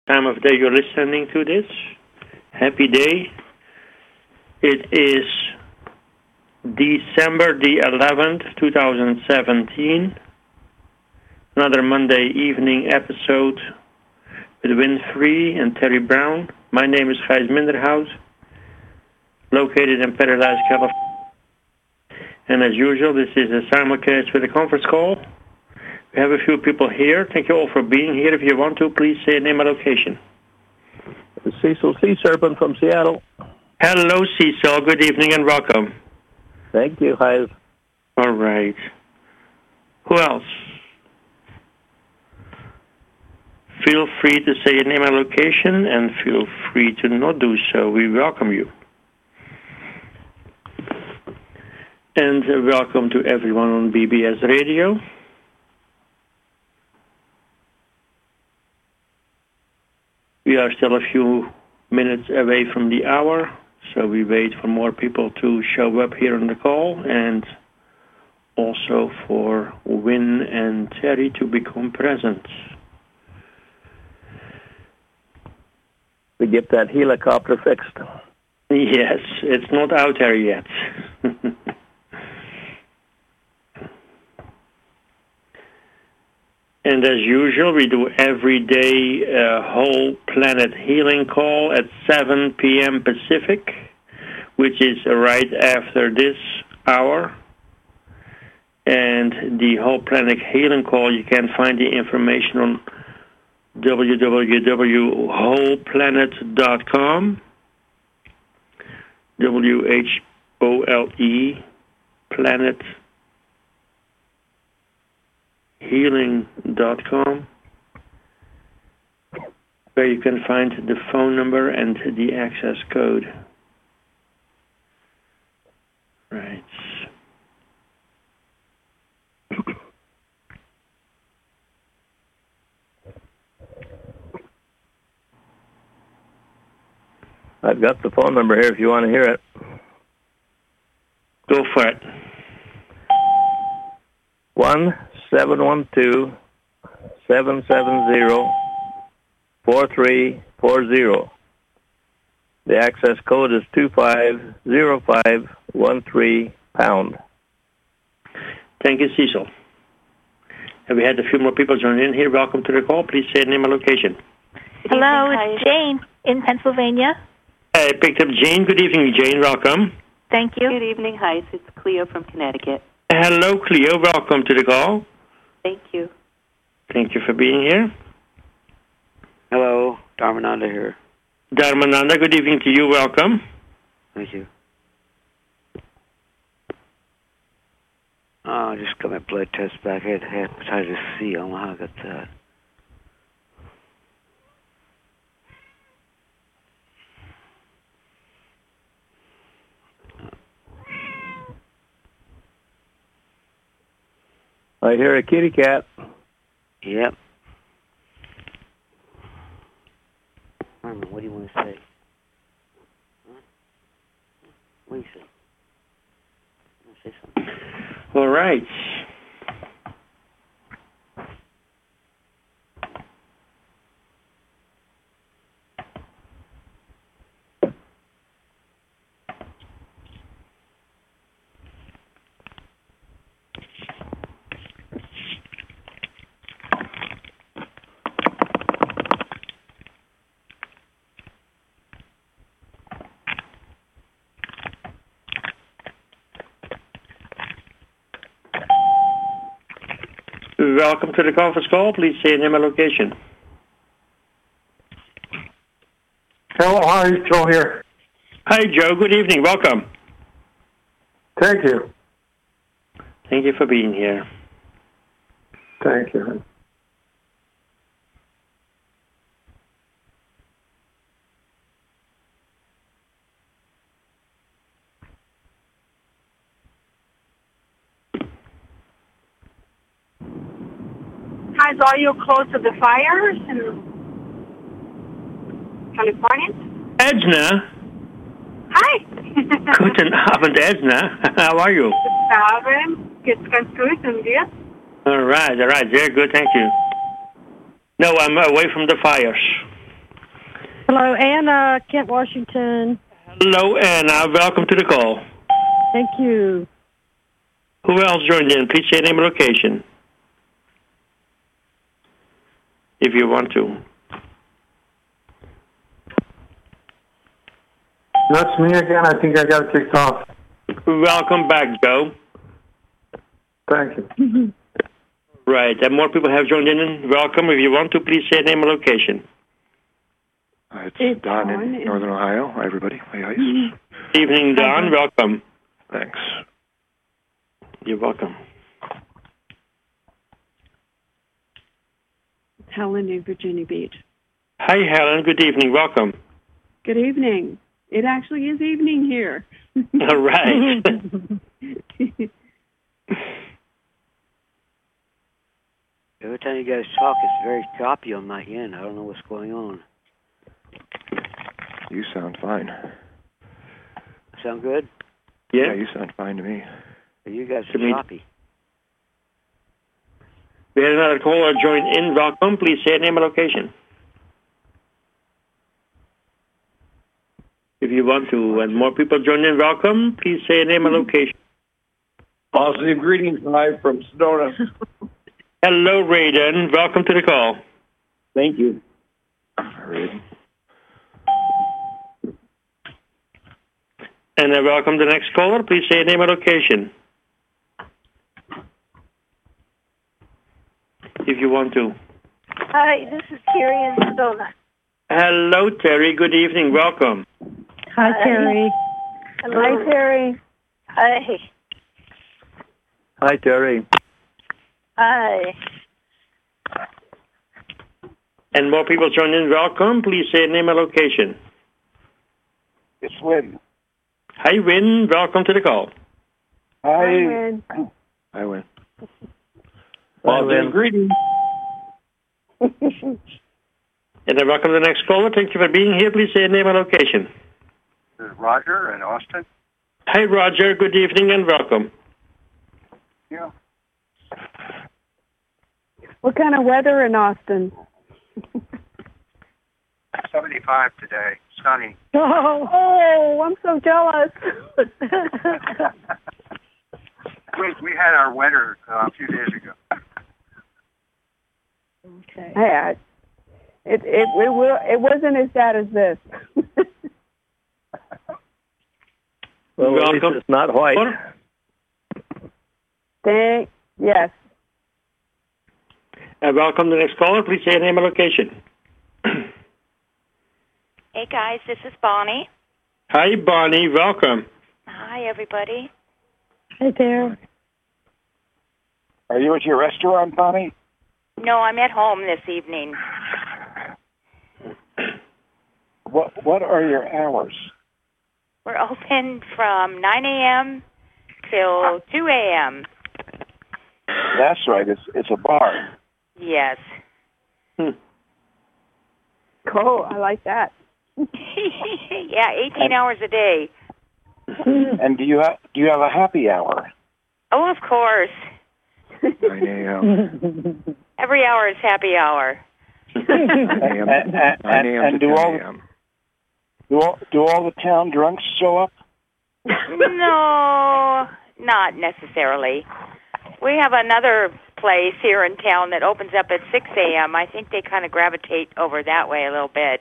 time of day you're listening to this. Happy day. It is December the 11th, 2017. Another Monday evening episode with Winfrey and Terry Brown. My name is Gijs Minderhout, located in Paradise, California. And as usual, this is a simulcast with a conference call. We have a few people here. Thank you all for being here. If you want to, please say name and location. Cecil Sea Serpent from Seattle. Hello, Cecil. Good evening and welcome. Thank you, Gijs. All right. Who else? Feel free to say your name and location, and feel free to not do so. We welcome you. And welcome to everyone on BBS Radio. We are still a few minutes away from the hour, so we wait for more people to show up here on the call, and also for Win and Terry to become present. We get that helicopter fixed. Yes, it's not out there yet. And as usual, we do every day a whole planet healing call at 7 p.m. Pacific, which is right after this hour. And the whole planet healing call, you can find the information on www.wholeplanet.com, WHOLE, planet healing.com, where you can find the phone number and the access code. Right. I've got the phone number here if you want to hear it. Go for it. 1-712-770-4340. The access code is 250513#. Thank you, Cecil. And we had a few more people join in here. Welcome to the call. Please say name and location. Hello, it's Jane in Pennsylvania. I picked up Jane. Good evening, Jane. Welcome. Thank you. Good evening, Gijs. It's Cleo from Connecticut. Hello, Cleo. Welcome to the call. Thank you. Thank you for being here. Hello, Dharmananda here. Dharmananda, good evening to you. Welcome. Thank you. I just got my blood test back. I had hepatitis C. I don't know how I got that. I hear a kitty cat. Yep. What do you want to say? Huh? What do you say? You want to say something? All right. Welcome to the conference call. Please say name and location. Hello, hi, Joe here. Hi, Joe. Good evening. Welcome. Thank you. Thank you for being here. Thank you. Guys, are you close to the fires in California? Edna. Hi. Guten Abend, Edna. How are you? Guten Abend. Geht's ganz gut und dir? All right. Very good, thank you. No, I'm away from the fires. Hello, Anna, Kent, Washington. Hello, Anna. Welcome to the call. Thank you. Who else joined in? Please say name and location. If you want to. That's me again. I think I got kicked off. Welcome back, Joe. Thank you. Right, and more people have joined in. Welcome. If you want to, please say name and location. It's Don in Northern Ohio. Hi, everybody. Hi, guys. Evening, Don. Welcome. Thanks. You're welcome. Helen in Virginia Beach. Hi, Helen. Good evening. Welcome. Good evening. It actually is evening here. All right. Every time you guys talk, it's very choppy on my end. I don't know what's going on. You sound fine. Sound good? Yeah, you sound fine to me. You guys are choppy. We had another caller join in. Welcome. Please say name and location. If you want to, and more people join in, welcome. Please say name and location. Positive greetings live from Sedona. Hello, Raiden. Welcome to the call. Thank you. Raiden. And welcome the next caller. Please say name and location. If you want to. Hi, this is Terry in Sedona. Hello, Terry. Good evening. Welcome. Hi, Terry. Hello. Hi, Terry. Hi. Hi, Terry. Hi. And more people join in. Welcome. Please say name and location. It's Win. Hi, Win. Welcome to the call. Hi. Win. I win. Positive greetings. And welcome to the next caller. Thank you for being here. Please say name and location. This is Roger in Austin. Hi, Roger. Good evening and welcome. Yeah. What kind of weather in Austin? 75 today. Sunny. Oh, I'm so jealous. We had our winter a few days ago. Okay. Yeah, it wasn't as bad as this. Well, at least Welcome. it's not white. Yes. And welcome to the next caller. Please say name and location. Hey, guys. This is Bonnie. Hi, Bonnie. Welcome. Hi, everybody. Hey there. Are you at your restaurant, Bonnie? No, I'm at home this evening. What are your hours? We're open from 9 a.m. till 2 a.m. That's right. It's a bar. Yes. Cool. I like that. Yeah, 18 hours a day. And do you have a happy hour? Oh, of course. 9 a.m. Every hour is happy hour. 9 a.m. to 10 a.m. Do all the town drunks show up? No, not necessarily. We have another place here in town that opens up at 6 a.m. I think they kind of gravitate over that way a little bit.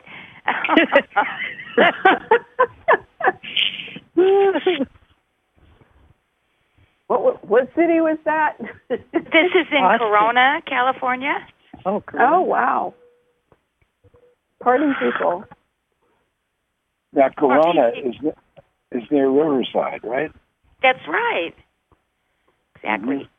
What city was that? This is in Austin. Corona, California. Oh, Oh, wow. Party people. Now, Corona is near Riverside, right? That's right. Exactly. Mm-hmm.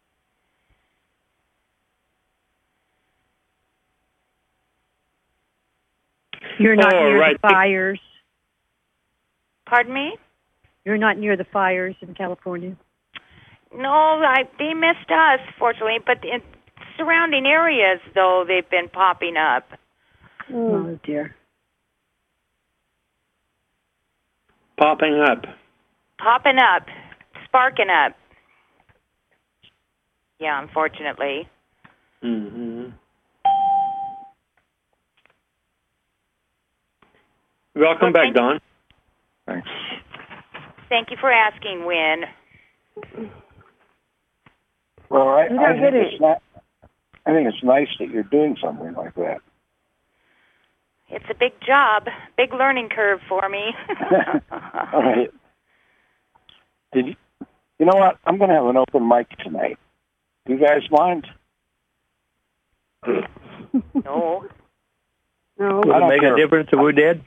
You're not near right. the fires. Pardon me? You're not near the fires in California. No, they missed us, fortunately, but in surrounding areas, though, they've been popping up. Oh, dear. Popping up. Popping up. Sparking up. Yeah, unfortunately. Mm-hmm. Welcome back, Don. Thanks. Thank you for asking, Win. Well, I You don't get think it. I think it's nice that you're doing something like that. It's a big job, big learning curve for me. All right. You know what? I'm going to have an open mic tonight. Do you guys mind? No. No. Would it make a difference if we did?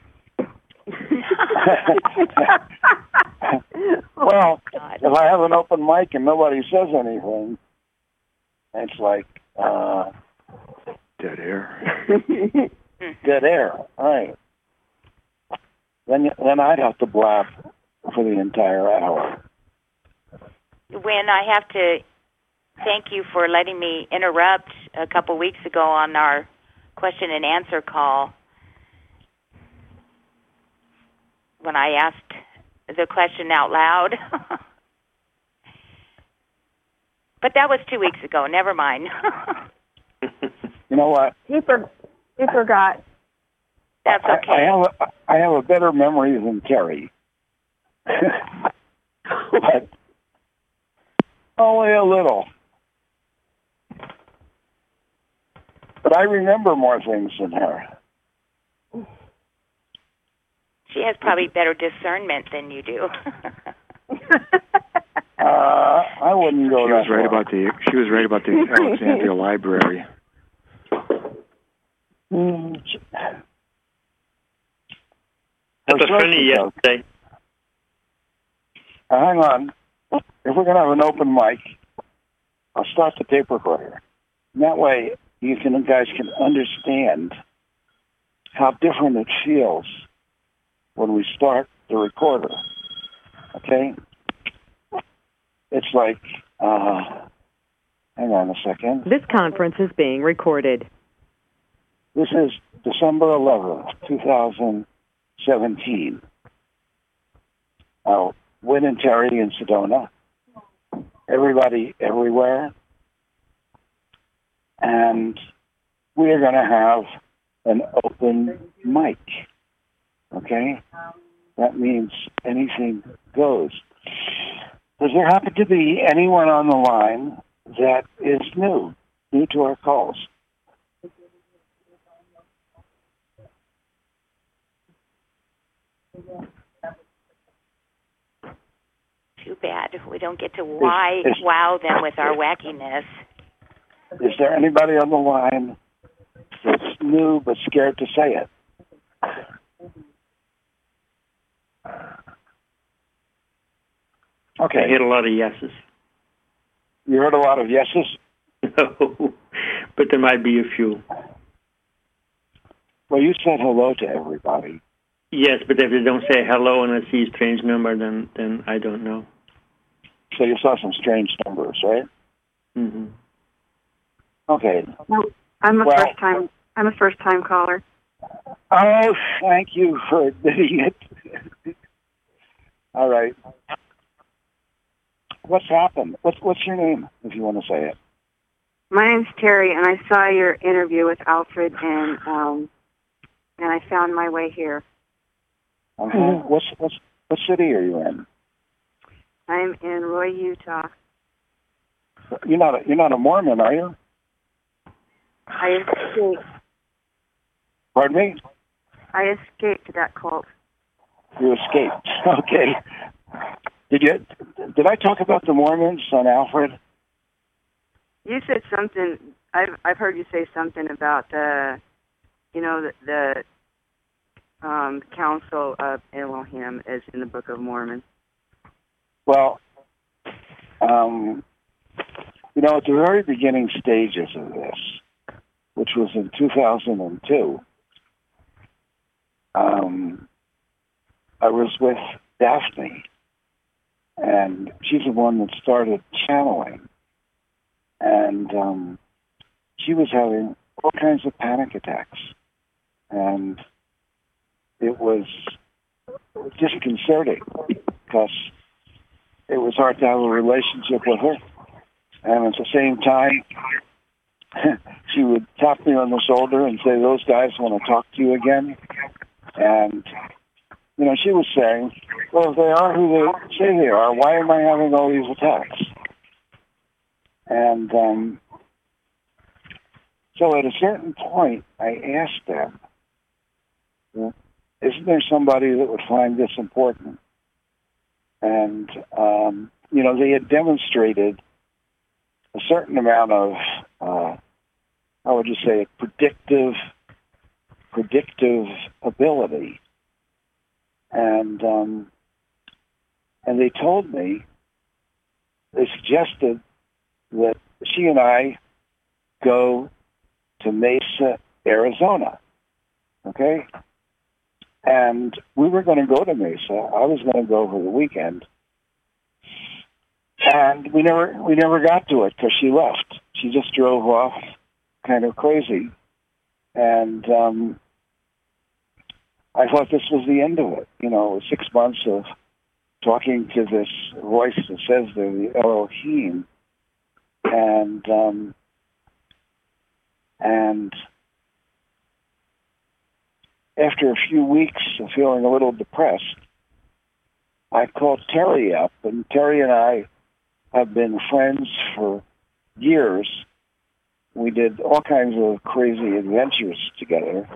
Well, if I have an open mic and nobody says anything, it's like Dead air. dead air. All right. Then I'd have to blab for the entire hour. Win, I have to thank you for letting me interrupt a couple weeks ago on our question and answer call when I asked the question out loud. But that was 2 weeks ago. Never mind. You know what? He forgot. That's okay. I have a better memory than Terry. But only a little. But I remember more things than her. She has probably better discernment than you do. I wouldn't go She that was right far. she was right about the Alexandria Library. That was funny yesterday. Hang on. If we're going to have an open mic, I'll start the tape recorder. And that way, you guys can understand how different it feels when we start the recorder. Okay? It's like, hang on a second. This conference is being recorded. This is December 11th, 2017. Win and Terry in Sedona. Everybody everywhere. And we are going to have an open mic. Okay? That means anything goes. Does there happen to be anyone on the line that is new to our calls? Too bad we don't get to wow them with our wackiness. Is there anybody on the line that's new but scared to say it? Okay. I heard a lot of yeses. You heard a lot of yeses? No, but there might be a few. Well, you said hello to everybody. Yes, but if they don't say hello and I see a strange number, then I don't know. So you saw some strange numbers, right? Mm-hmm. Okay. No, I'm a first time caller. Oh, thank you for admitting it. All right. What's happened? What's your name, if you want to say it? My name's Terry, and I saw your interview with Alfred, and I found my way here. Uh-huh. What city are you in? I'm in Roy, Utah. You're not a Mormon, are you? I escaped. Pardon me? I escaped that cult. You escaped. Okay. Did I talk about the Mormons on Alfred? You said something. I've heard you say something about the Council of Elohim is in the Book of Mormon. Well, at the very beginning stages of this, which was in 2002, I was with Daphne, and she's the one that started channeling. And she was having all kinds of panic attacks. And it was disconcerting because it was hard to have a relationship with her. And at the same time, she would tap me on the shoulder and say, "Those guys want to talk to you again." And she was saying, well, if they are who they say they are, why am I having all these attacks? And so at a certain point, I asked them, isn't there somebody that would find this important? And, they had demonstrated a certain amount of, how would you say it, predictive ability. And they told me, they suggested that she and I go to Mesa, Arizona, okay? And we were going to go to Mesa. I was going to go for the weekend. And we never got to it because she left. She just drove off kind of crazy. And I thought this was the end of it. 6 months of talking to this voice that says they're the Elohim. And after a few weeks of feeling a little depressed, I called Terry up, and Terry and I have been friends for years. We did all kinds of crazy adventures together,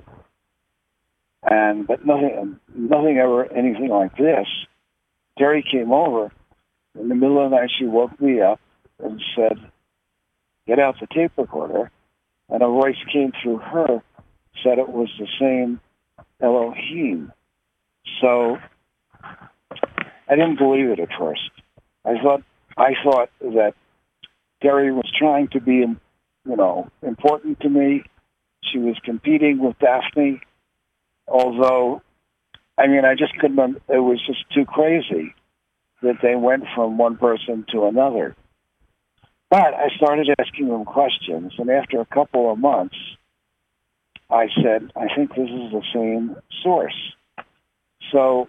but nothing ever anything like this. Terry came over in the middle of the night. She woke me up and said, "Get out the tape recorder," and a voice came through her, said it was the same Elohim. So I didn't believe it at first. I thought that Terry was trying to be, important to me. She was competing with Daphne, although, I just couldn't, it was just too crazy that they went from one person to another. But I started asking them questions, and after a couple of months, I said, I think this is the same source. So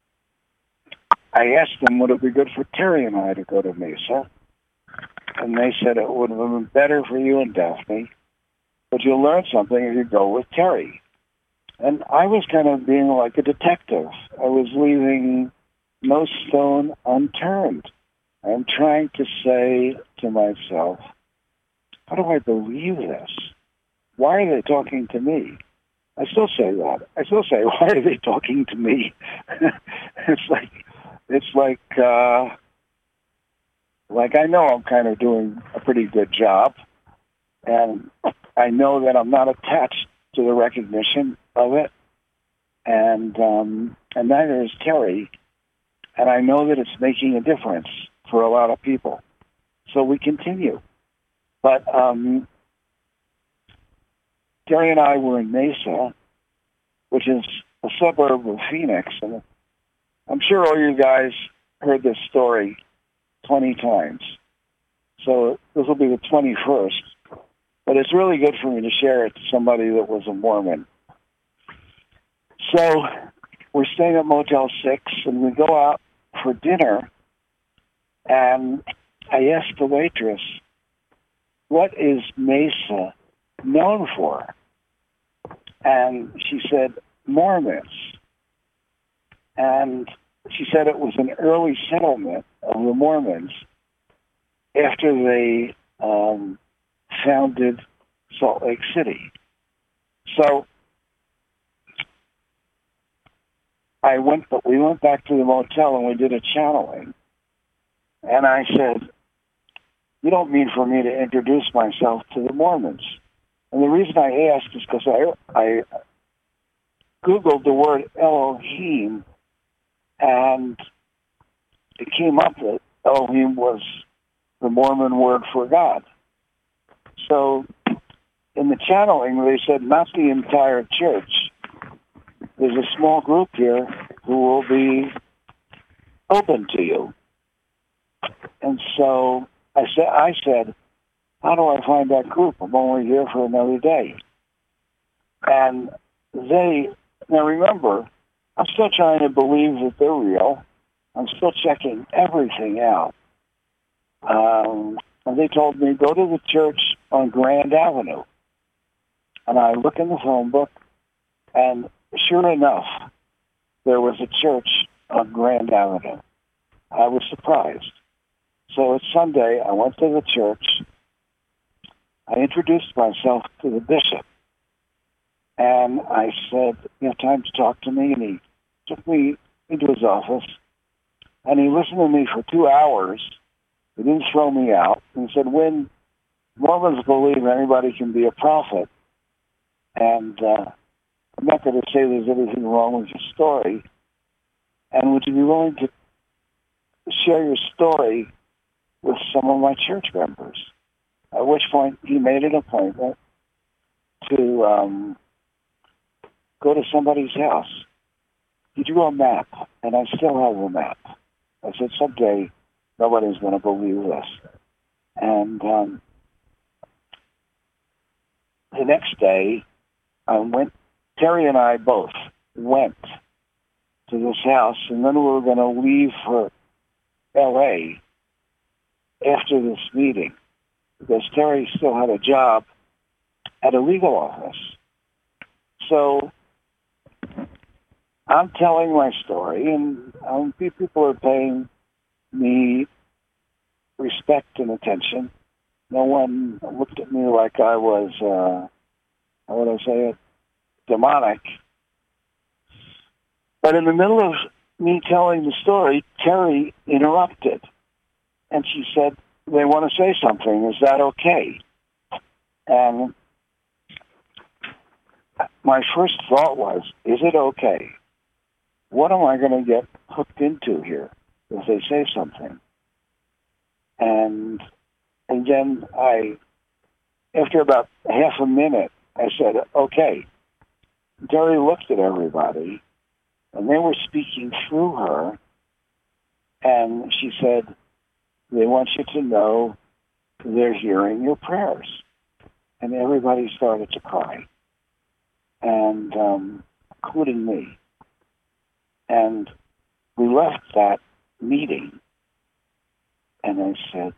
I asked them, would it be good for Terry and I to go to Mesa? And they said it would have been better for you and Daphne, but you'll learn something if you go with Terry. And I was kind of being like a detective. I was leaving no stone unturned. I'm trying to say to myself, how do I believe this? Why are they talking to me? I still say that. I still say, why are they talking to me? It's like I know I'm kind of doing a pretty good job, and I know that I'm not attached to the recognition of it, and neither is Terry, and I know that it's making a difference for a lot of people. So we continue. But Terry and I were in Mesa, which is a suburb of Phoenix, and I'm sure all you guys heard this story 20 times. So this will be the 21st. But it's really good for me to share it to somebody that was a Mormon. So we're staying at Motel 6, and we go out for dinner, and I asked the waitress, what is Mesa known for? And she said, Mormons. And she said it was an early settlement of the Mormons after they founded Salt Lake City. So we went back to the motel and we did a channeling. And I said, you don't mean for me to introduce myself to the Mormons. And the reason I asked is because I Googled the word Elohim, and it came up that Elohim was the Mormon word for God. So in the channeling, they said not the entire church. There's a small group here who will be open to you. And so I said, how do I find that group? I'm only here for another day. And now remember, I'm still trying to believe that they're real. I'm still checking everything out. And they told me, go to the church on Grand Avenue. And I look in the phone book, and sure enough, there was a church on Grand Avenue. I was surprised. So it's Sunday. I went to the church. I introduced myself to the bishop. And I said, you have time to talk to me? And he took me into his office. And he listened to me for 2 hours. He didn't throw me out. He said, when Mormons believe anybody can be a prophet, and I'm not going to say there's anything wrong with your story, and would you be willing to share your story with some of my church members? At which point he made an appointment to go to somebody's house. He drew a map, and I still have the map. I said, someday nobody's going to believe this. And the next day, Terry and I both went to this house, and then we were going to leave for L.A. after this meeting, because Terry still had a job at a legal office. So I'm telling my story, and people are paying me respect and attention. No one looked at me like I was, how would I say it, demonic. But in the middle of me telling the story, Terry interrupted. And she said, they want to say something. Is that okay? And my first thought was, is it okay? What am I going to get hooked into here if they say something? And then after about half a minute, I said, okay. Terry looked at everybody, and they were speaking through her, and she said, they want you to know they're hearing your prayers. And everybody started to cry, and including me. And we left that meeting, and I said,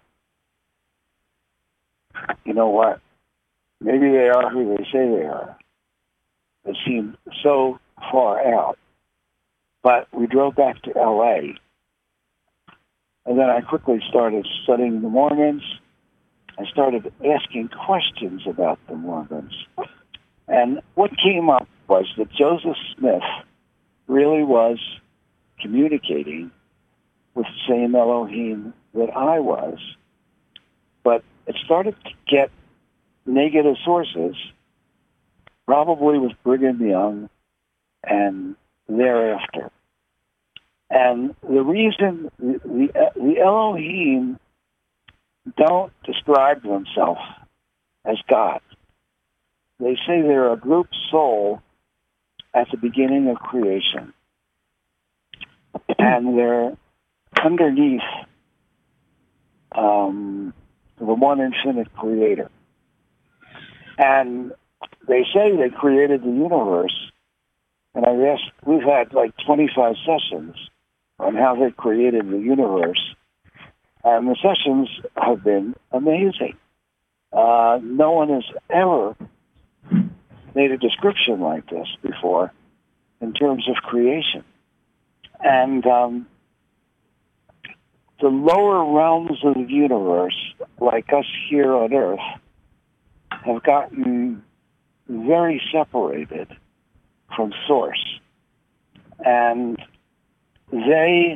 you know what? Maybe they are who they say they are. They seem so far out. But we drove back to L.A., and then I quickly started studying the Mormons. I started asking questions about the Mormons. And what came up was that Joseph Smith really was communicating with the same Elohim that I was. But it started to get negative sources, probably with Brigham Young and thereafter. And the reason the Elohim don't describe themselves as God. They say they're a group soul at the beginning of creation. And they're underneath the one infinite creator. And they say they created the universe. And we've had like 25 sessions on how they created the universe. And the sessions have been amazing. No one has ever made a description like this before in terms of creation. And the lower realms of the universe, like us here on Earth, have gotten very separated from Source. And they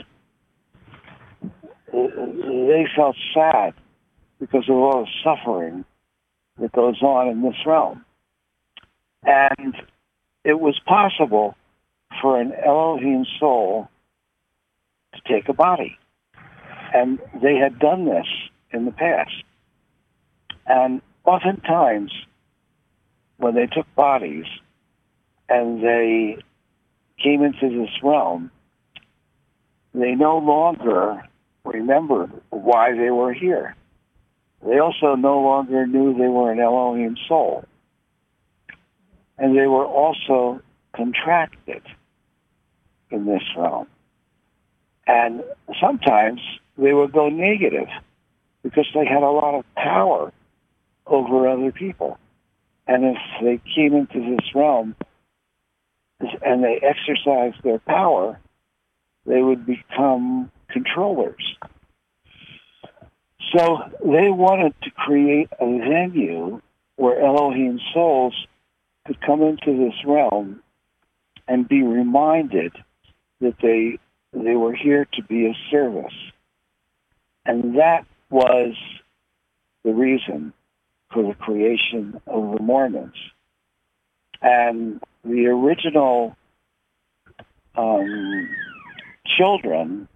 felt sad because of all the suffering that goes on in this realm. And it was possible for an Elohim soul to take a body. And they had done this in the past. And oftentimes, when they took bodies and they came into this realm, they no longer remembered why they were here. They also no longer knew they were an Elohim soul. And they were also contracted in this realm. And sometimes they would go negative because they had a lot of power over other people. And if they came into this realm and they exercise their power, they would become controllers. So they wanted to create a venue where Elohim souls could come into this realm and be reminded that they were here to be of service. And that was the reason for the creation of the Mormons. And the original children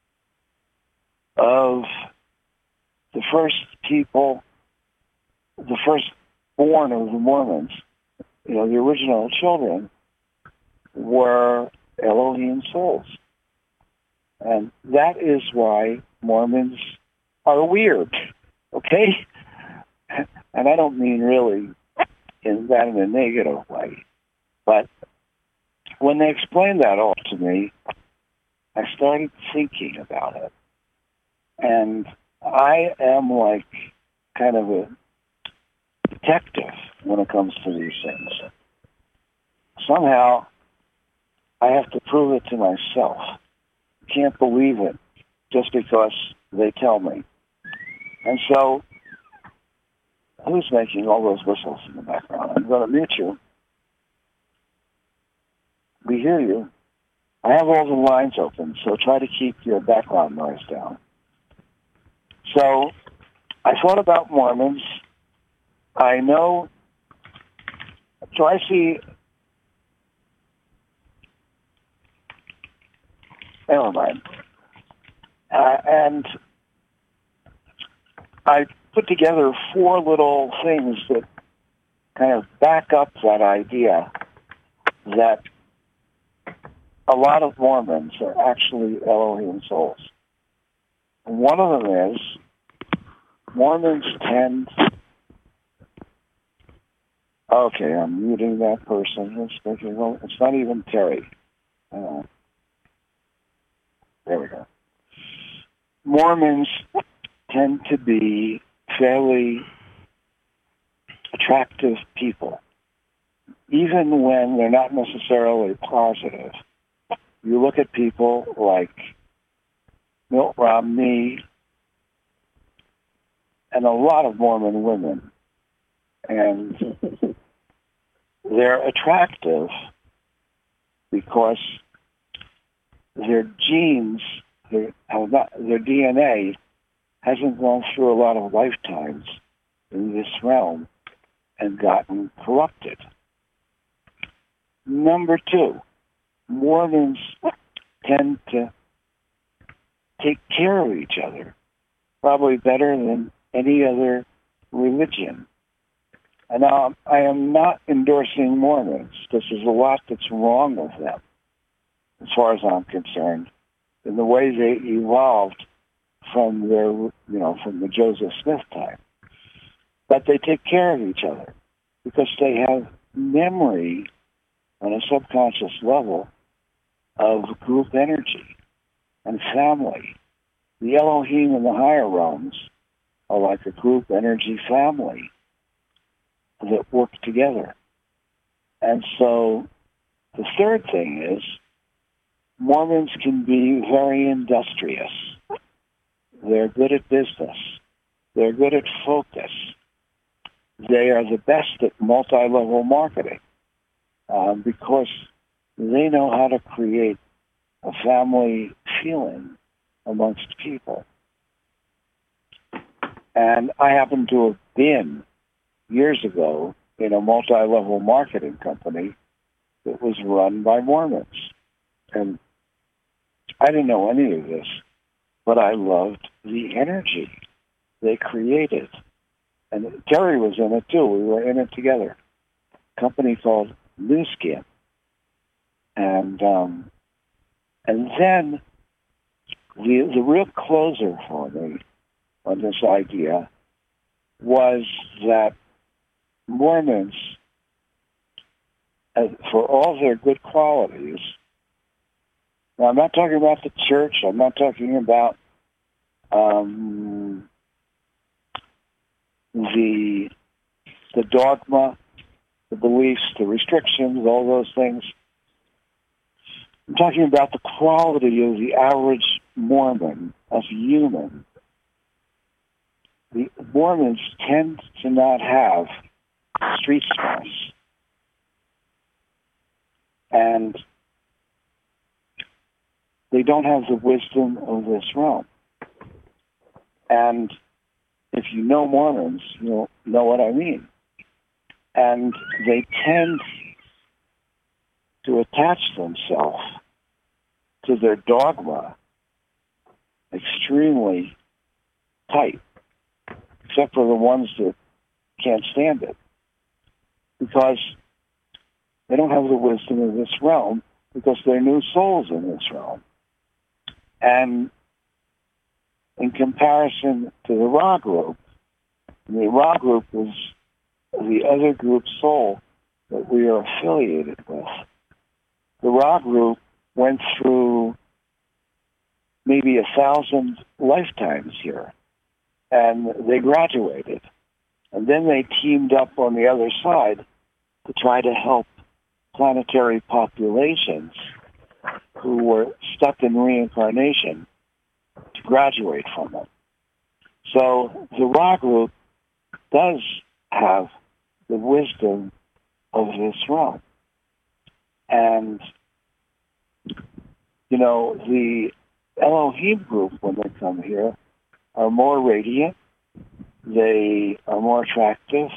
of the first people, the firstborn of the Mormons, the original children were Elohim souls. And that is why Mormons are weird, okay? And I don't mean really in a negative way. But when they explained that all to me, I started thinking about it. And I am like kind of a detective when it comes to these things. Somehow, I have to prove it to myself. Can't believe it just because they tell me. And so, who's making all those whistles in the background? I'm going to mute you. We hear you. I have all the lines open, so try to keep your background noise down. So, I thought about Mormons. I know, so I see, never mind. And I put together 4 little things that kind of back up that idea that a lot of Mormons are actually Elohim souls. And one of them is Mormons tend... Okay, I'm muting that person. It's not even Terry. There we go. Mormons tend to be fairly attractive people, even when they're not necessarily positive. You look at people like Mitt Romney and a lot of Mormon women, and they're attractive because their genes, their DNA hasn't gone through a lot of lifetimes in this realm and gotten corrupted. Number 2, Mormons tend to take care of each other, probably better than any other religion. And now, I am not endorsing Mormons. There's a lot that's wrong with them, as far as I'm concerned, in the way they evolved from from the Joseph Smith time. But they take care of each other because they have memory on a subconscious level of group energy and family. The Elohim in the higher realms are like a group energy family that work together. And so the third thing is Mormons can be very industrious. They're good at business. They're good at focus. They are the best at multi-level marketing because they know how to create a family feeling amongst people. And I happen to have been years ago in a multi-level marketing company that was run by Mormons. And I didn't know any of this, but I loved the energy they created. And Terry was in it too. We were in it together. A company called New Skin. And then the real closer for me on this idea was that Mormons, for all their good qualities, now I'm not talking about the church, I'm not talking about the dogma, the beliefs, the restrictions, all those things. I'm talking about the quality of the average Mormon as a human. The Mormons tend to not have street smarts. And they don't have the wisdom of this realm. And if you know Mormons, you'll know what I mean. And they tend to attach themselves to their dogma extremely tight, except for the ones that can't stand it, because they don't have the wisdom of this realm, because they're new souls in this realm. And in comparison to the Ra group, the Ra group is the other group soul that we are affiliated with. The Ra group went through maybe 1,000 lifetimes here, and they graduated. And then they teamed up on the other side to try to help planetary populations who were stuck in reincarnation to graduate from it. So the Ra group does have the wisdom of this realm. And, you know, the Elohim group, when they come here, are more radiant. They are more attractive.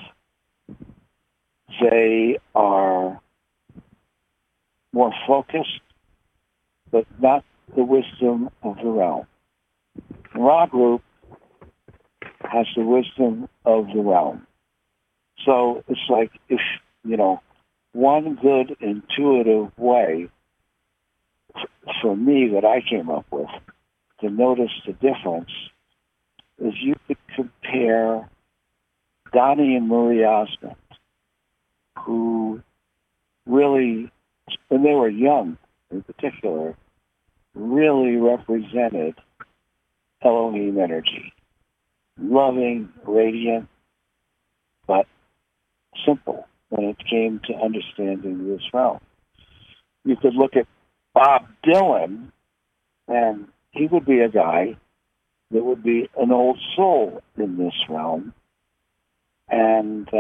They are more focused, but not the wisdom of the realm. The Ra group has the wisdom of the realm. So it's like if, you know, one good intuitive way for me that I came up with to notice the difference is you could compare Donnie and Marie Osmond, who really, when they were young in particular, really represented Elohim energy. Loving, radiant, but simple when it came to understanding this realm. You could look at Bob Dylan, and he would be a guy that would be an old soul in this realm. And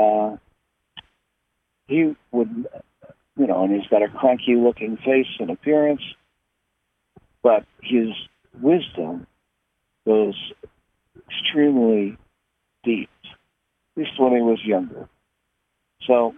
he would, you know, and he's got a cranky looking face and appearance, but his wisdom goes extremely deep, at least when he was younger. So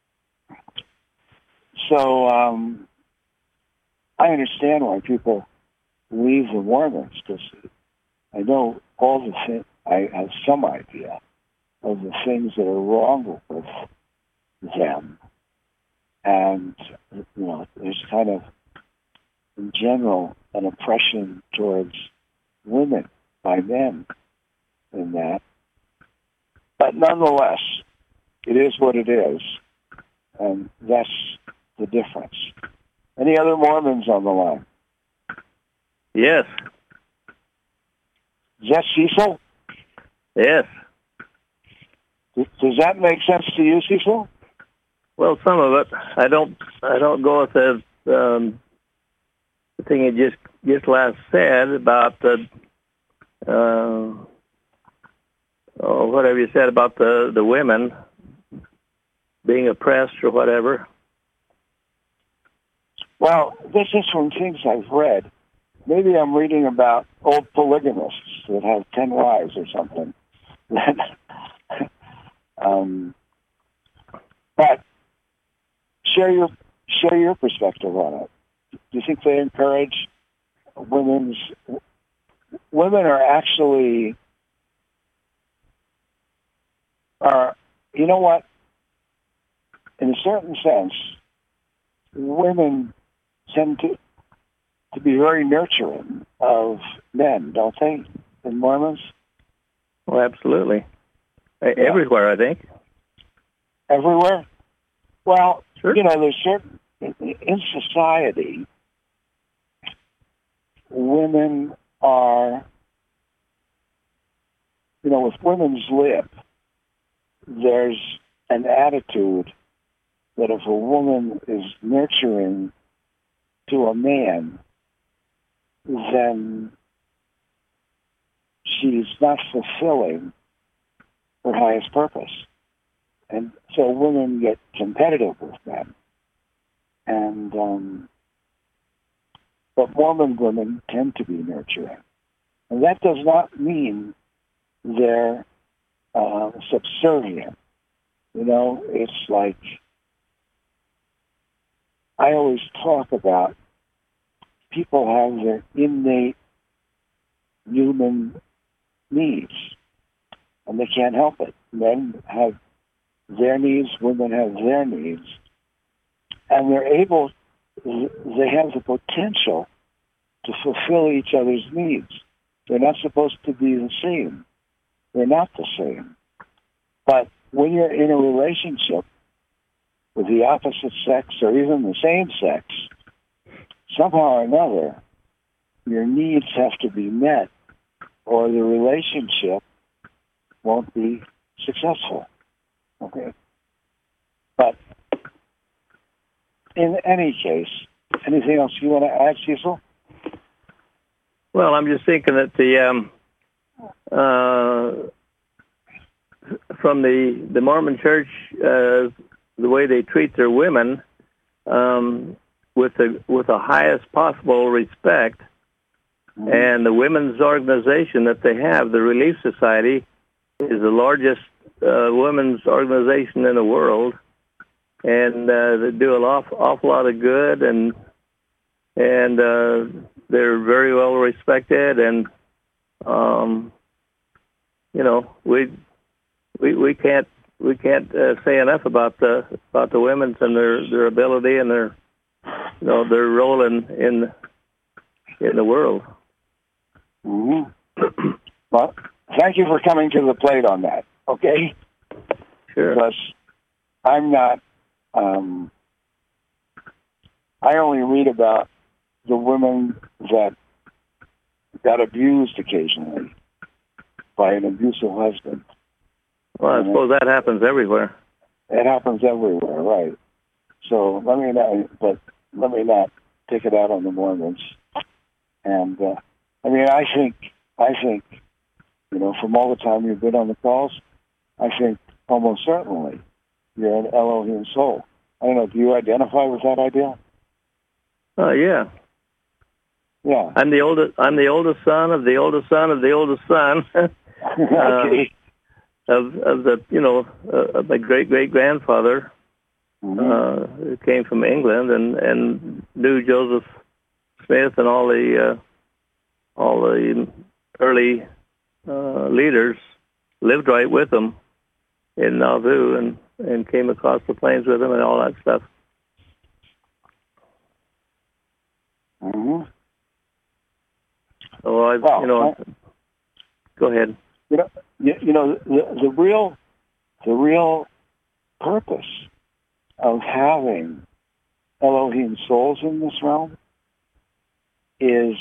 I understand why people leave the Mormons, because I know all the things, I have some idea of the things that are wrong with them. And, you know, there's kind of, in general, an oppression towards women by men in that. But nonetheless, it is what it is, and that's the difference. Any other Mormons on the line? Yes. Is that Cecil? Yes. Does that make sense to you, Cecil? Well, some of it. I don't go with the thing you just last said about the whatever you said about the women being oppressed or whatever. Well, this is from things I've read. Maybe I'm reading about old polygamists that have 10 wives or something. But share your perspective on it. Do you think they encourage women are actually you know what? In a certain sense, women tend to be very nurturing of men, don't they, in Mormons? Well, absolutely. Everywhere, I think. Everywhere? Well, sure. You know, there's certain, in society, women are, you know, with women's lip, there's an attitude that if a woman is nurturing to a man, then she's not fulfilling her highest purpose. And so women get competitive with men. And but Mormon women tend to be nurturing. And that does not mean they're subservient. You know, it's like, I always talk about people have their innate human needs, and they can't help it. Men have their needs, women have their needs, and they have the potential to fulfill each other's needs. They're not supposed to be the same. They're not the same. But when you're in a relationship with the opposite sex or even the same sex, somehow or another, your needs have to be met or the relationship won't be successful. Okay? But in any case, anything else you want to add, Cecil? Well, I'm just thinking that from the Mormon Church, the way they treat their women with the highest possible respect, and the women's organization that they have, the Relief Society, is the largest women's organization in the world, and they do an awful lot of good, and they're very well respected, and you know, we can't say enough about the women's and their ability and their role in the world. Mm-hmm. Well, thank you for coming to the plate on that. Okay. Sure. Because I'm not. I only read about the women that got abused occasionally by an abusive husband. Well, I suppose that happens everywhere. It happens everywhere, right? So let me not take it out on the Mormons. And I think, you know, from all the time you've been on the calls, I think almost certainly you're an Elohim soul. I don't know. Do you identify with that idea? Yeah. Yeah. I'm the oldest son of the oldest son of the oldest son. Okay. Of my great grandfather, who came from England and knew Joseph Smith and all the early leaders, lived right with them in Nauvoo and came across the plains with them and all that stuff. Mm-hmm. So go ahead. You know, the real purpose of having Elohim souls in this realm is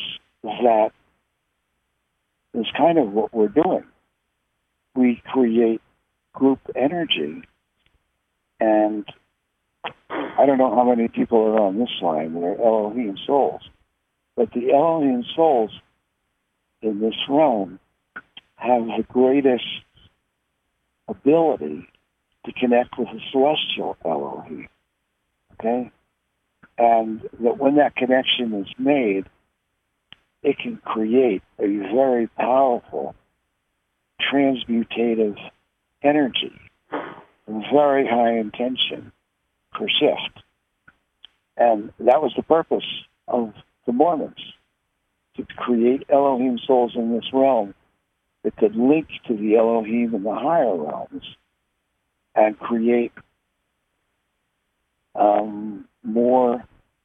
kind of what we're doing. We create group energy, and I don't know how many people are on this line that are Elohim souls, but the Elohim souls in this realm have the greatest ability to connect with the celestial Elohim, okay? And that when that connection is made, it can create a very powerful transmutative energy, very high intention persist. And that was the purpose of the Mormons, to create Elohim souls in this realm that could link to the Elohim in the higher realms and create more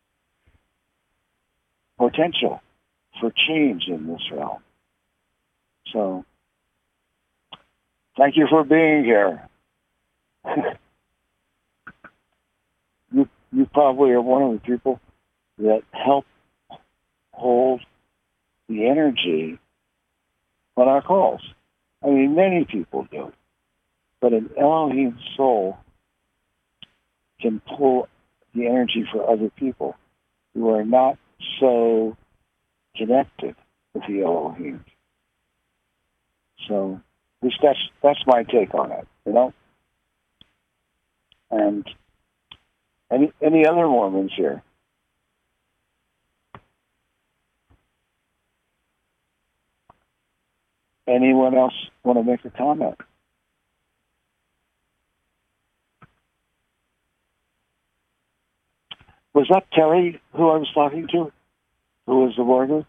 potential for change in this realm. So, thank you for being here. You probably are one of the people that help hold the energy on our calls. I mean, many people do. But an Elohim soul can pull the energy for other people who are not so connected with the Elohim. So at least that's my take on it, you know. And any other Mormons here? Anyone else want to make a comment? Was that Terry who I was talking to? Who was the Mormon?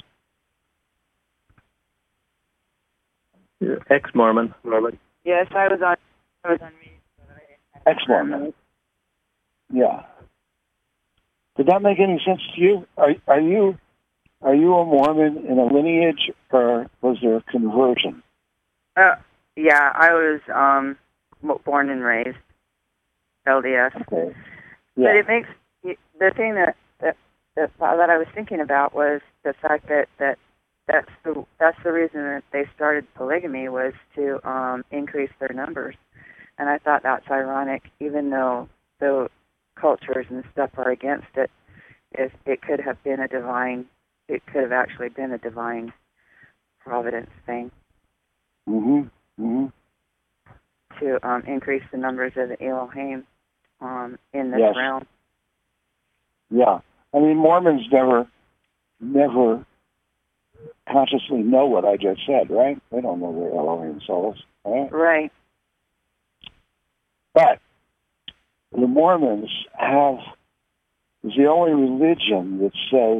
Ex-Mormon. Yes, I was on mute. Ex-Mormon. Yeah. Did that make any sense to you? Are you a Mormon in a lineage, or was there a conversion? Yeah, I was born and raised LDS. Okay. Yeah. But it makes the thing that I was thinking about was the fact that that's the reason that they started polygamy, was to increase their numbers. And I thought that's ironic, even though the cultures and stuff are against it. If it could have been it could have actually been a divine providence thing. To increase the numbers of the Elohim in this realm. Yeah. I mean, Mormons never consciously know what I just said, right? They don't know their Elohim souls, right? Right. But the Mormons is the only religion that says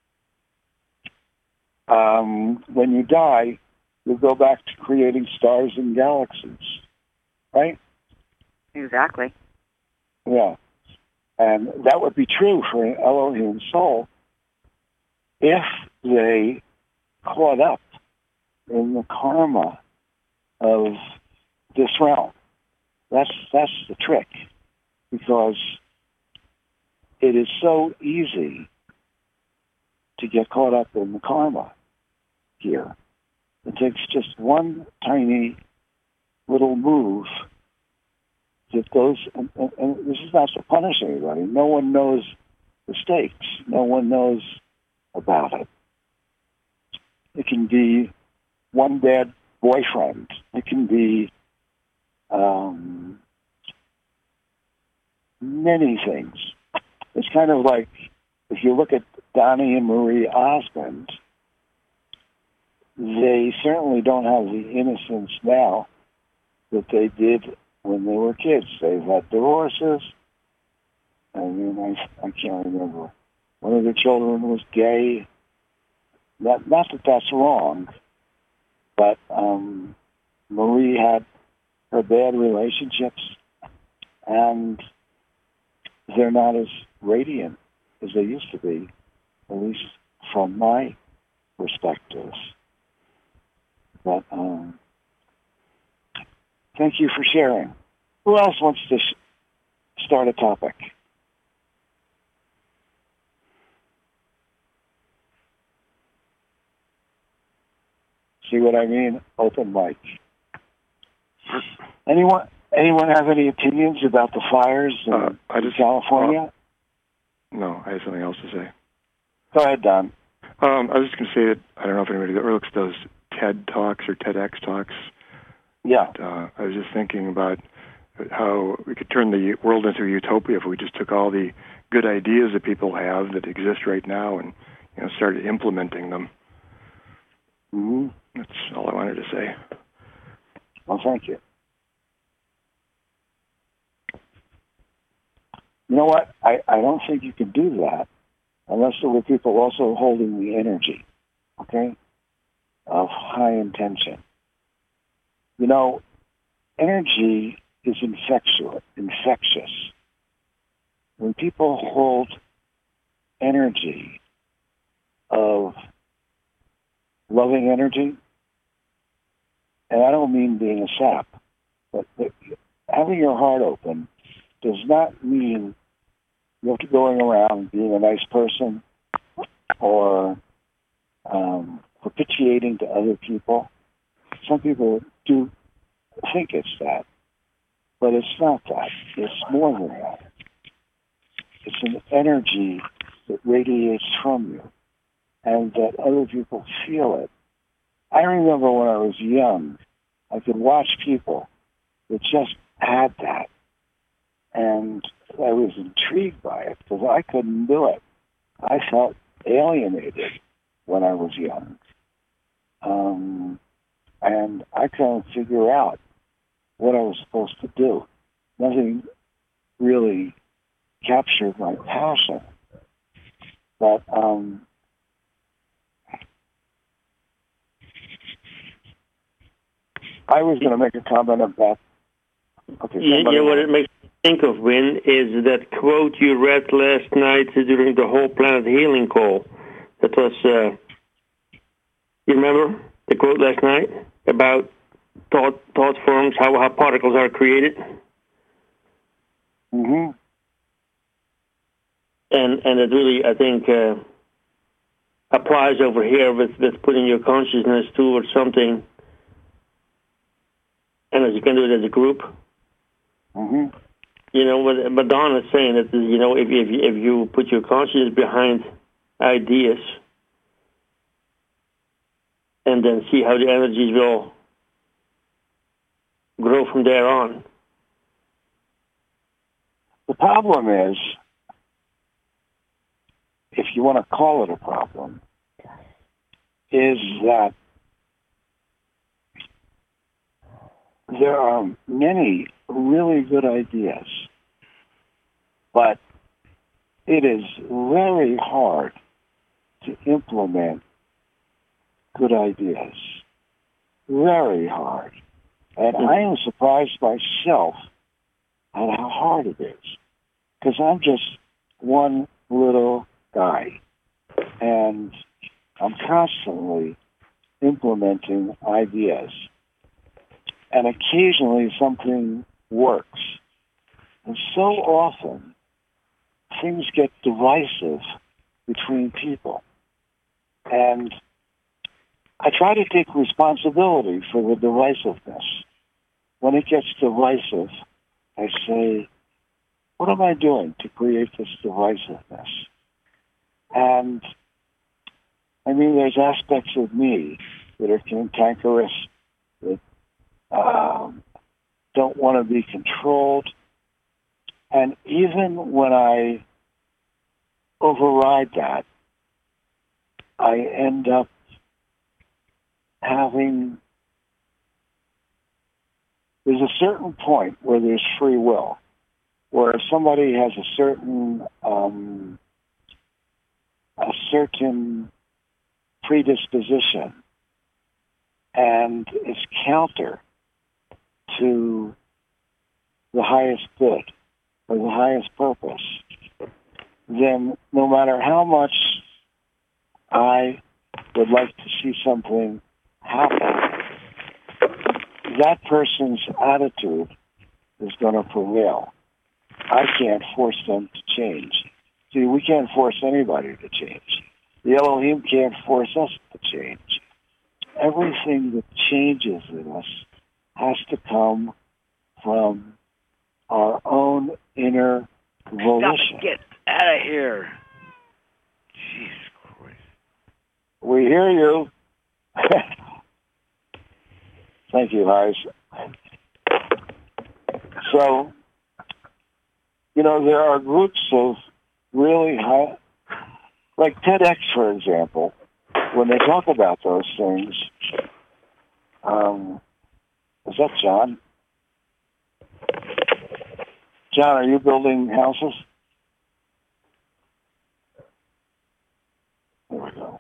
when you die, you go back to creating stars and galaxies, right? Exactly. Yeah. And that would be true for an Elohim soul if they caught up in the karma of this realm. That's the trick, because it is so easy to get caught up in the karma here. It takes just one tiny little move that goes, and this is not to punish anybody. No one knows the stakes. No one knows about it. It can be one bad boyfriend. It can be many things. It's kind of like, if you look at Donnie and Marie Osmond, they certainly don't have the innocence now that they did when they were kids. They've had divorces. I mean, I can't remember. One of the children was gay. Not that that's wrong, but Marie had her bad relationships, and they're not as radiant as they used to be, at least from my perspective. But thank you for sharing. Who else wants to start a topic? See what I mean? Open mic. Anyone have any opinions about the fires in California? No, I have something else to say. Go ahead, Don. I was just going to say that I don't know if anybody ever looks at those TED Talks or TEDx Talks. Yeah. I was just thinking about how we could turn the world into a utopia if we just took all the good ideas that people have that exist right now and started implementing them. Mm-hmm. That's all I wanted to say. Well, thank you. You know what? I don't think you can do that unless there were people also holding the energy, okay, of high intention. Energy is infectious. When people hold energy of loving energy, and I don't mean being a sap, but having your heart open does not mean you have to going around being a nice person or propitiating to other people. Some people do think it's that, but it's not that. It's more than that. It's an energy that radiates from you and that other people feel it. I remember when I was young, I could watch people that just had that. And I was intrigued by it because I couldn't do it. I felt alienated when I was young. And I couldn't figure out what I was supposed to do. Nothing really captured my passion. But I was going to make a comment about... Okay, what it makes me think of, Win, is that quote you read last night during the Whole Planet Healing call. That was, you remember the quote last night about thought forms, how particles are created? Mm-hmm. And it really, I think, applies over here with putting your consciousness towards something, and as you can do it as a group. Mm-hmm. You know, what Don is saying that, you know, if you put your consciousness behind ideas and then see how the energies will grow from there on. The problem is, if you want to call it a problem, is that there are many really good ideas, but it is very hard to implement good ideas. Very hard. And I am surprised myself at how hard it is. Because I'm just one little guy. And I'm constantly implementing ideas. And occasionally something works. And so often things get divisive between people. And I try to take responsibility for the divisiveness. When it gets divisive, I say, what am I doing to create this divisiveness? And I mean, there's aspects of me that are cantankerous, that don't want to be controlled. And even when I override that, I end up there's a certain point where there's free will, where if somebody has a certain predisposition and it's counter to the highest good or the highest purpose, then no matter how much I would like to see something happen, that person's attitude is going to prevail. I can't force them to change. See, we can't force anybody to change. The Elohim can't force us to change. Everything that changes in us has to come from our own inner volition. Get out of here. Jesus Christ. We hear you. Thank you, Harsh. So, you know, there are groups of really high, like TEDx, for example, when they talk about those things. Is that John? John, are you building houses? There we go.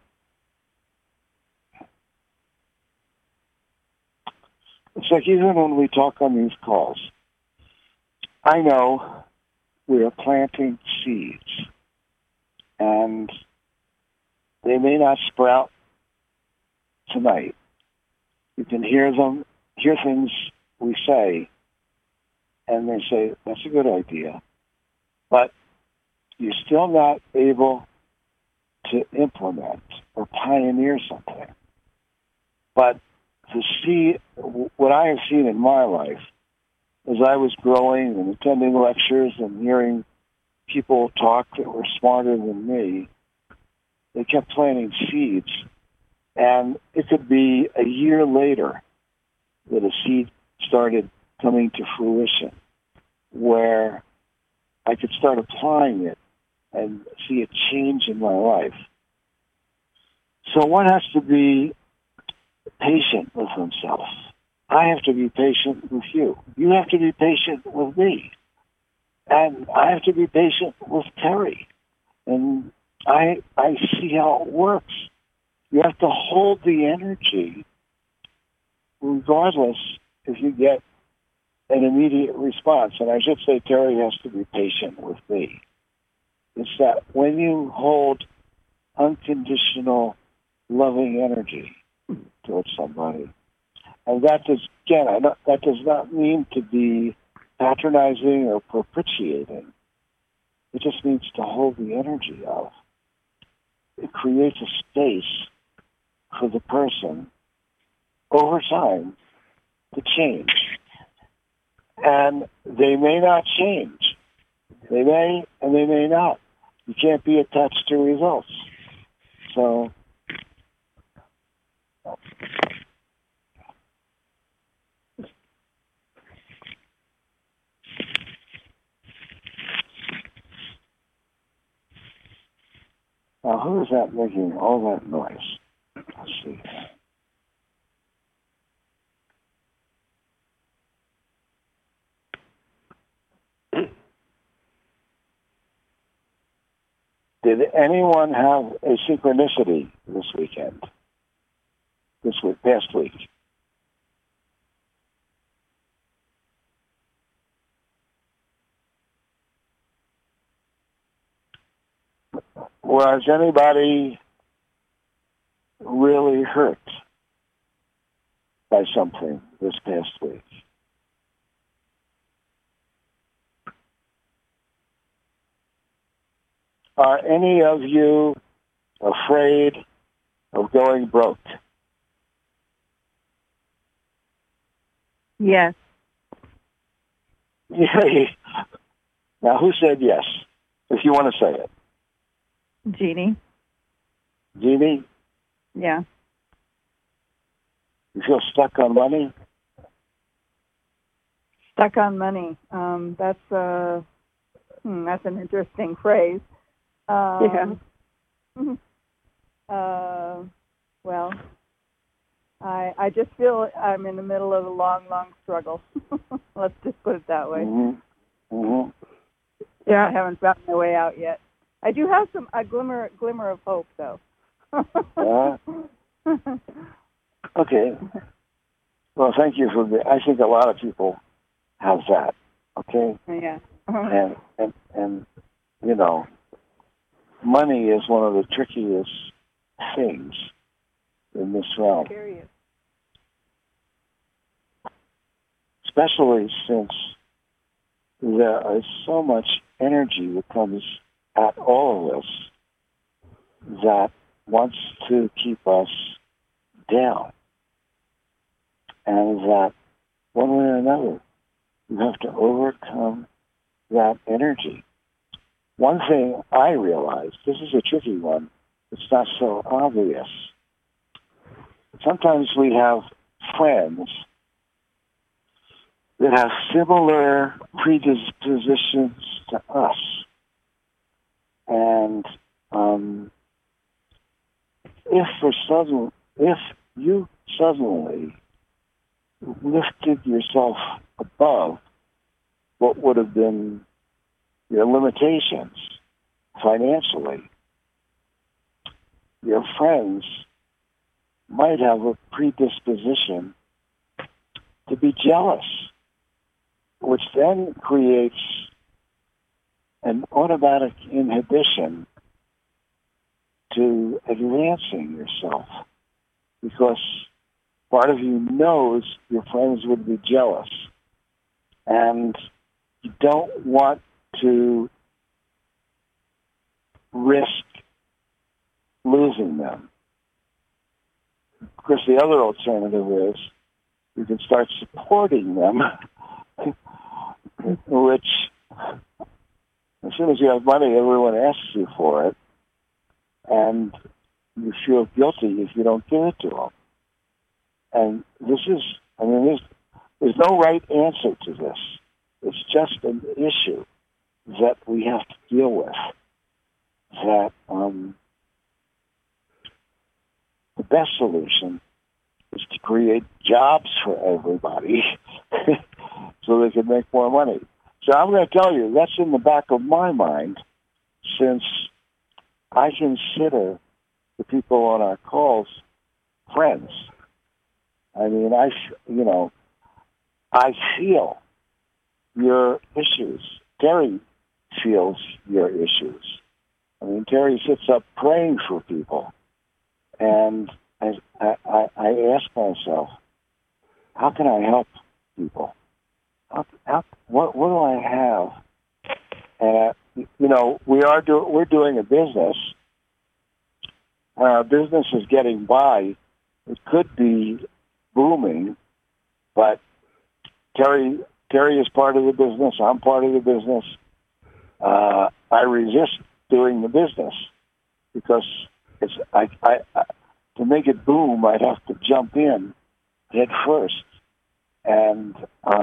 It's like even when we talk on these calls, I know we are planting seeds, and they may not sprout tonight. You can hear things we say, and they say, that's a good idea, but you're still not able to implement or pioneer something. But to see what I have seen in my life as I was growing and attending lectures and hearing people talked that were smarter than me. They kept planting seeds. And it could be a year later that a seed started coming to fruition where I could start applying it and see a change in my life. So one has to be patient with himself. I have to be patient with you. You have to be patient with me. And I have to be patient with Terry. And I see how it works. You have to hold the energy regardless if you get an immediate response. And I should say Terry has to be patient with me. It's that when you hold unconditional loving energy towards somebody, and that does not mean to be patronizing or propitiating. It just means to hold the energy of. It creates a space for the person over time to change. And they may not change. They may and they may not. You can't be attached to results. So now, who is that making all that noise? Let's see. Did anyone have a synchronicity this weekend? Past week? Was anybody really hurt by something this past week? Are any of you afraid of going broke? Yes. Yay. Now, who said yes? If you want to say it. Jeannie. Jeannie? Yeah. You feel stuck on money? Stuck on money. That's an interesting phrase. Yeah. Well, I just feel I'm in the middle of a long, long struggle. Let's just put it that way. Mm-hmm. Mm-hmm. Yeah, I haven't found my way out yet. I do have a glimmer of hope, though. Okay. Well, thank you for I think a lot of people have that. Okay. Yeah. And you know, money is one of the trickiest things in this realm. Period. Especially since there is so much energy that comes at all of us that wants to keep us down. And that one way or another, you have to overcome that energy. One thing I realized, this is a tricky one, it's not so obvious. Sometimes we have friends that have similar predispositions to us. And if you suddenly lifted yourself above what would have been your limitations financially, your friends might have a predisposition to be jealous, which then creates an automatic inhibition to advancing yourself, because part of you knows your friends would be jealous, and you don't want to risk losing them. Of course, the other alternative is you can start supporting them, which, let's soon as you have money, everyone asks you for it, and you feel guilty if you don't give it to them. And there's no right answer to this. It's just an issue that we have to deal with. That the best solution is to create jobs for everybody so they can make more money. So I'm going to tell you, that's in the back of my mind, since I consider the people on our calls friends. I mean, I feel your issues. Terry feels your issues. I mean, Terry sits up praying for people. And I ask myself, how can I help people? What do I have? And we're doing a business. Our business is getting by. It could be booming, but Terry is part of the business. I'm part of the business. I resist doing the business because to make it boom, I'd have to jump in head first. And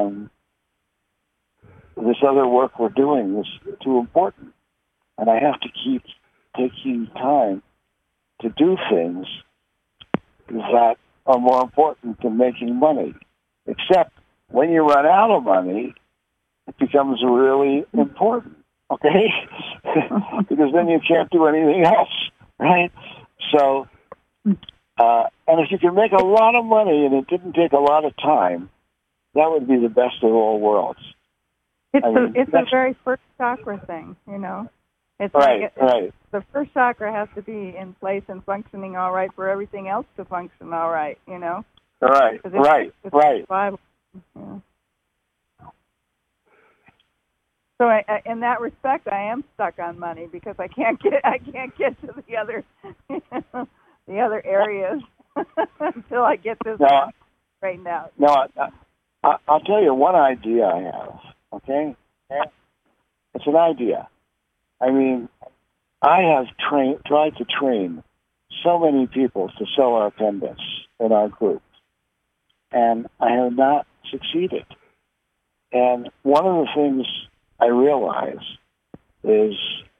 this other work we're doing is too important. And I have to keep taking time to do things that are more important than making money. Except when you run out of money, it becomes really important, okay? Because then you can't do anything else, right? So, and if you can make a lot of money and it didn't take a lot of time, that would be the best of all worlds. It's a very first chakra thing, you know. It's right. The first chakra has to be in place and functioning all right for everything else to function all right, you know. Right. Survival. Yeah. So in that respect, I am stuck on money because I can't get to the other the other areas until I get this one straightened out. Now, I'll tell you one idea I have. Okay, it's an idea. I mean, I have tried to train so many people to sell our pendants in our group, and I have not succeeded. And one of the things I realize is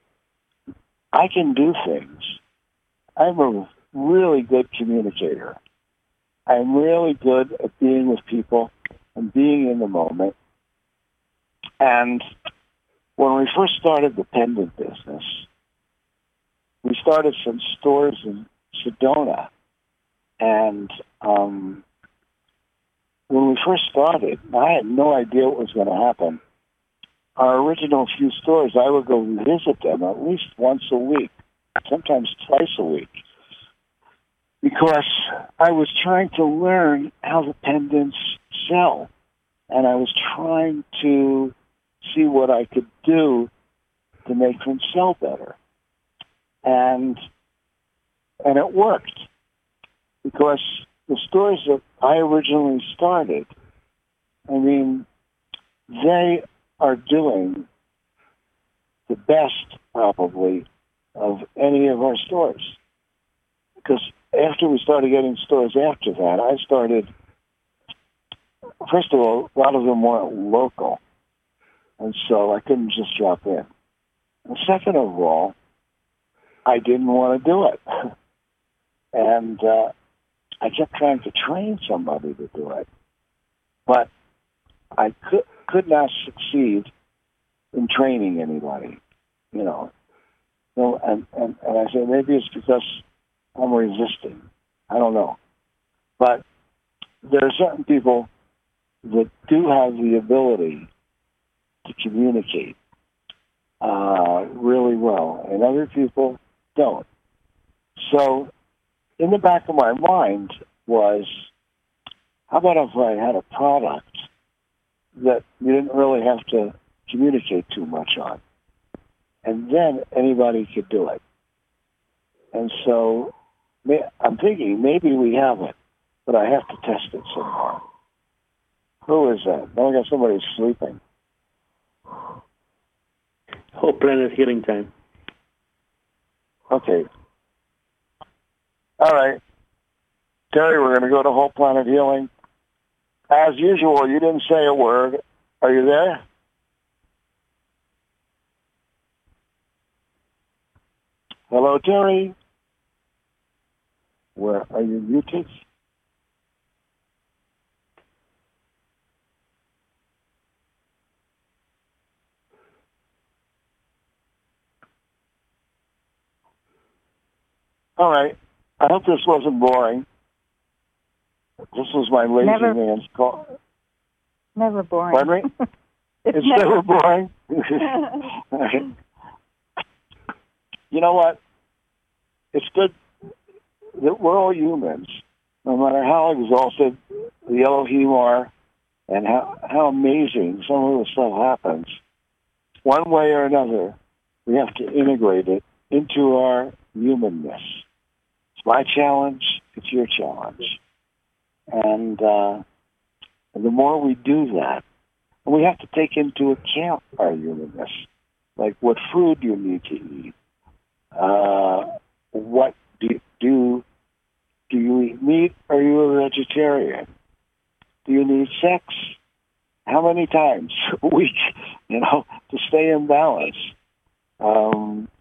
I can do things. I'm a really good communicator. I'm really good at being with people and being in the moment. And when we first started the pendant business, we started some stores in Sedona. And when we first started, I had no idea what was going to happen. Our original few stores, I would go visit them at least once a week, sometimes twice a week, because I was trying to learn how the pendants sell. And I was trying to see what I could do to make them sell better. And it worked, because the stores that I originally started, I mean, they are doing the best, probably, of any of our stores. Because after we started getting stores after that, I started, first of all, a lot of them weren't local, and so I couldn't just drop in. And second of all, I didn't want to do it. And I kept trying to train somebody to do it. But I could not succeed in training anybody, you know. So, and I said, maybe it's because I'm resisting. I don't know. But there are certain people that do have the ability to communicate really well, and other people don't. So in the back of my mind was, how about if I had a product that you didn't really have to communicate too much on, and then anybody could do it. And so I'm thinking maybe we have it, but I have to test it somewhere. Who is that? I got somebody sleeping. Whole Planet Healing Time. Okay. All right. Terry, we're going to go to Whole Planet Healing. As usual, you didn't say a word. Are you there? Hello, Terry. Where are you muted? All right. I hope this wasn't boring. This was my lazy man's call. Never boring. Pardon me? It's never boring. You know what? It's good that we're all humans, no matter how exalted the Elohim are and how amazing some of the stuff happens. One way or another, we have to integrate it into our humanness. It's my challenge. It's your challenge. And the more we do that, and we have to take into account our humanness, like what food you need to eat. What do you eat meat? Are you a vegetarian? Do you need sex? How many times a week, to stay in balance?